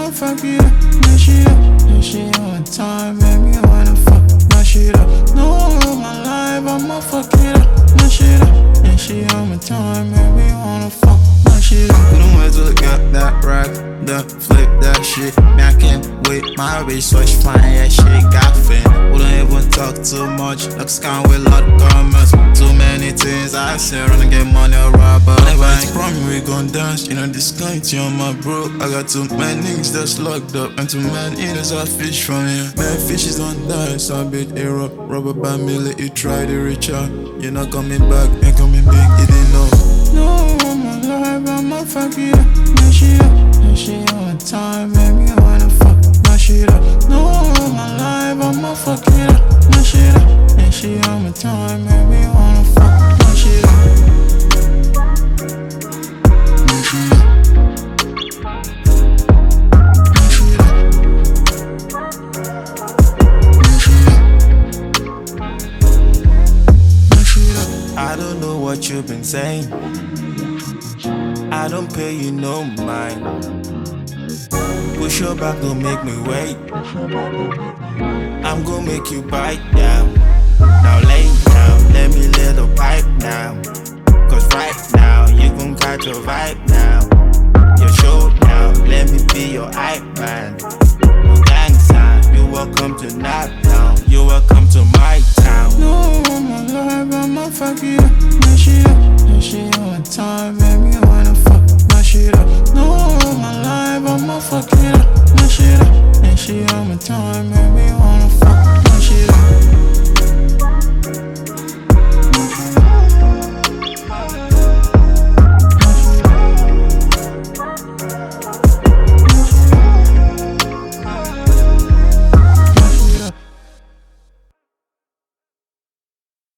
I'ma fuck it up, mash it up. Yeah, she on my time, make me wanna fuck, mash it up. No one rule my life, I'ma fuck it up, mash it up. Yeah, she on my time, make me wanna fuck, mash it up. Couldn't wait to get that rack, the flip that shit. Me, I can't wait, my bitch switch flying, yeah, shit got fin. Wouldn't even talk too much, like scam with a lot of comments. Too many things I say, run get money or rob a bank. Promise we gon' dance, you know this kind on my bro. I got too many niggas that's locked up, and too many eaters I fish from here. Man, fishes don't die, so I beat hero. Rubber band me, let you try to reach out. You're not coming back, ain't coming big, you didn't know. No one my life, I'ma fuck it up, mash it up. Yeah, she on my time, make me wanna fuck, mash it up. No one my life, I'ma fuck it up, mash it up. Yeah, she on my time, make me wanna fuck, mash it up. Mash it up. Mash it up. Mash it up. Mash it up. I don't know what you've been saying. I don't pay you no mind. Push your back, don't make me wait. I'm gonna make you bite down. Now lay down, let me little pipe now. Cause right now, you gon' catch a vibe now. Your shoulder